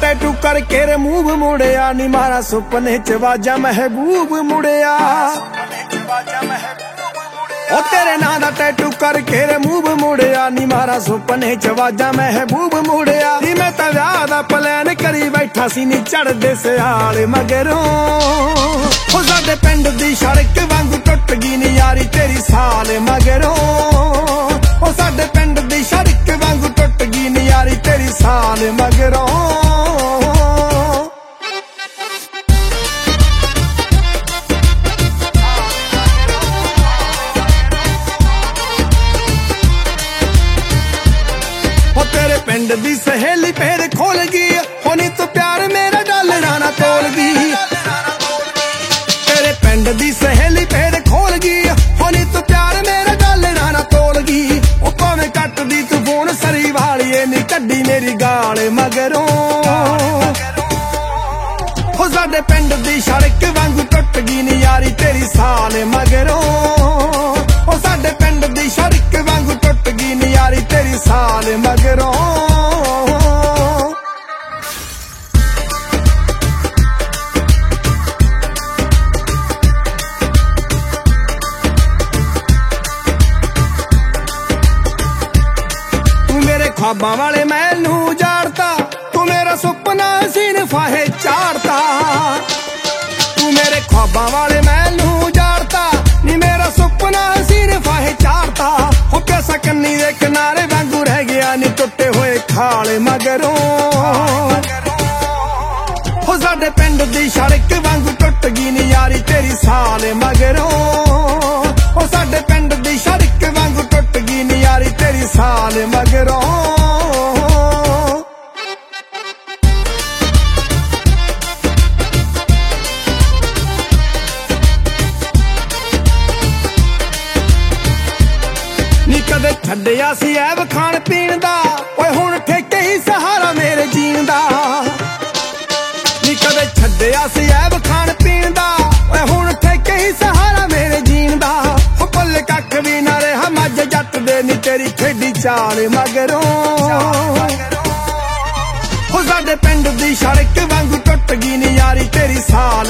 tattoo ਕਰਕੇ remove ਮੁੜਿਆ ਨੀ ਮਾਰਾ ਸੁਪਨੇ ਚ ਵਾਜਾ ਮਹਿਬੂਬ ਮੁੜਿਆ ਉਹ ਤੇਰੇ ਨਾਂ ਦਾ ਟੈਟੂ ਕਰਕੇ ਰਿਮੂਵ ਮੁੜਿਆ ਨੀ ਮਾਰਾ ਸੁਪਨੇ ਚ ਵਾਜਾ ਮਹਿਬੂਬ ਮੁੜਿਆ ਨੀ ਮੈਂ ਤਾਂ ਵਿਆਹ ਦਾ ਪਲਾਨ ਕਰੀ ਬੈਠਾ ਸੀ ਨੀ ਚੜਦੇ ਸਿਆਲ ਮਗਰੋਂ ਉਹ ਸਾਡੇ ਪਿੰਡ ਦੀ ਸੜਕ ਵਾਂਗੂ ਟੁੱਟ ਗਈ ਨੀ ਯਾਰੀ ਤੇਰੀ ਸਾਲ ਮਗਰੋਂ ਉਹ ਸਾਡੇ ਪਿੰਡ ਦੀ ਸੜਕ ਵਾਂਗੂ ਟੁੱਟ ਗਈ ਨੀ ਯਾਰੀ ਤੇਰੀ ਸਾਲ ਮਗਰੋਂ ਪਿੰਡ ਦੀ ਸਹੇਲੀ ਫੇਰ ਖੋਲ ਗਈ ਹੁਣੀ ਤੂੰ ਪਿਆਰ ਮੇਰਾ ਡਾਲਰਾਂ ਨਾ ਤੋਲ ਗਈ ਤੇਰੇ ਪਿੰਡ ਦੀ ਸਹੇਲੀ ਫੇਰ ਖੋਲ ਗਈ ਹੁਣੀ ਤੂੰ ਪਿਆਰ ਮੇਰਾ ਡਾਲਰਾਂ ਨਾ ਤੋਲ ਗਈ ਉਹ ਭਾਵੇਂ ਕੱਟਦੀ ਤੂੰ ਫੋਨ ਸਰੀ ਵਾਲੀਏ ਨੀ ਕੱਢੀ ਮੇਰੀ ਗਾਲ ਮਗਰੋਂ ਹੋ ਸਾਡੇ ਪਿੰਡ ਦੀ ਸੜਕ ਵਾਂਗੂ ਟੁੱਟ ਗਈ ਨੀ ਯਾਰੀ ਤੇਰੀ ਸਾਲ ਮਗਰੋਂ ਉਹ ਸਾਡੇ ਪਿੰਡ ਦੀ ਸੜਕ ਵਾਂਗੂ ਟੁੱਟ ਗਈ ਨੀ ਯਾਰੀ ਤੇਰੀ ਸਾਲ ਮਗਰੋਂ ख्वाबां वाले मैनू जाड़ता तू मेरा सुपना सीन फाहे चाड़ता तू मेरे ख्वाबां वाले मैनू जाड़ता नी मेरा सुपना सीन फाहे चाड़ता हो कैसा कन्नी दे किनारे वांगू रह गया नी टुटे हुए खाल मगरों हो साडे पिंड दी सड़क वांगू टुट गई नी यारी तेरी साल मगरों हो साडे पिंड दी सड़क वांगू टुट गई नी यारी तेरी साल मगरों ਕਦੇ ਛੱਡਿਆ ਸੀ ਐਬ ਖਾਣ ਪੀਣ ਦਾ ਓਏ ਹੁਣ ਠੇਕੇ ਹੀ ਸਹਾਰਾ ਮੇਰੇ ਜੀਣ ਦਾ ਨੀ ਕਦੇ ਛੱਡਿਆ ਸੀ ਐਬ ਖਾਣ ਪੀਣ ਦਾ ਓਏ ਹੁਣ ਠੇਕੇ ਹੀ ਸਹਾਰਾ ਮੇਰੇ ਜੀਣ ਦਾ ਉਹ ਪੱਲੇ ਕੱਖ ਵੀ ਨਾ ਰਿਹਾ ਮੱਝ ਜੱਟ ਦੇ ਨੀ ਤੇਰੀ ਖੇਡੀ ਚਾਲ ਮਗਰੋਂ ਉਹ ਸਾਡੇ ਪਿੰਡ ਦੀ ਸੜਕ ਵਾਂਗੂ ਟੁੱਟ ਗਈ ਨੀ ਯਾਰੀ ਤੇਰੀ ਸਾਲ